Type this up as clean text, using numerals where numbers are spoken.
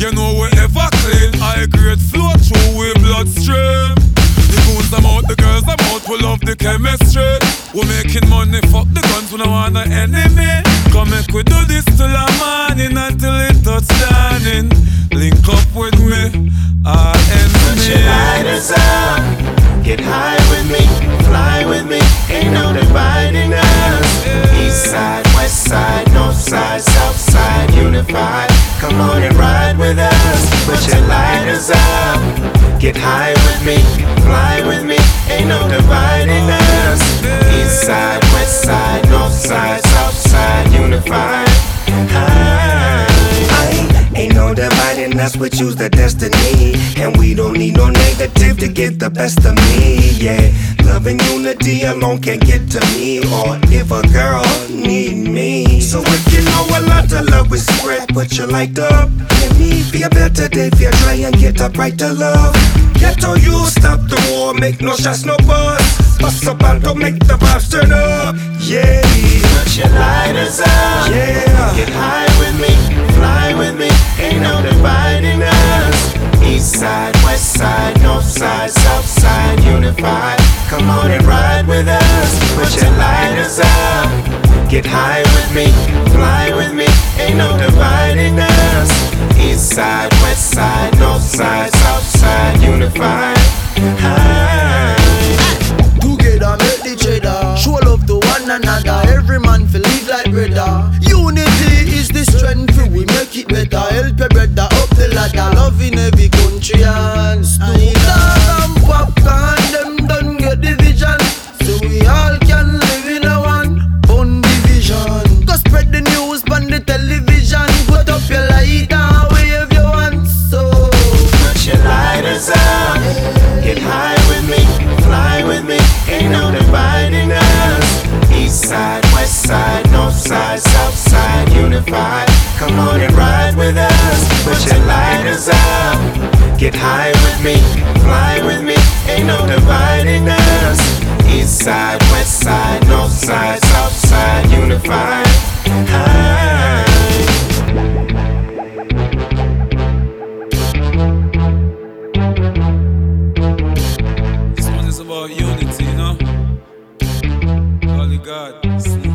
You know we ever clean. High grade flow through we bloodstream. The goons them out, the girls them out. We love the chemistry. We making money, fuck the guns. We don't want no enemy. Come make we do this till the morning, until it touch dawning. Link up with me, our enemy. Put your lighters up, get high with me, fly with me. Ain't no dividing us. East side, west side, north side, south side, unified. Come on and ride with us. Put your lighters up, get high with me, fly with me. Ain't no dividing us. East side, west side, north side, south side, unified. Ain't no dividing us, we choose the destiny. And we don't need no negative to get the best of me, yeah. Love and unity alone can't get to me. Or if a girl need me. So if you know a lot of love we spread, put your light up. Let me be a better day if you try and get up right to love. Ghetto you stop the war, make no shots, no buzz. Bust up and don't make the vibes turn up, yeah. Put your lighters up, yeah. Get high with me, fly with me. Ain't no dividing us. East side, west side, north side, south side, unified. Come on and ride with us. Put your lighters up, get high with me, fly with me. Ain't no dividing us. East side, west side, north side, south side, unified. Together make the cheddar, show love to one another. Every man feel live like brother. Unity is the strength, we make it better. Help your brother up the ladder. Love in every country and Snoop Dogg and Popcorn, them done get the vision. So we all can live in a one division. Go spread the news on the television. Put up your light and wave your hands. So put your lighters up, get high with me, fly with me. Ain't no dividing us. East side, west side, north side, south side, unified. Come on and ride with us. Put your lighters up, get high with me, fly with me. Ain't no dividing us. East side, west side, north side, south side, unified. This one is about unity, you know? Holy God.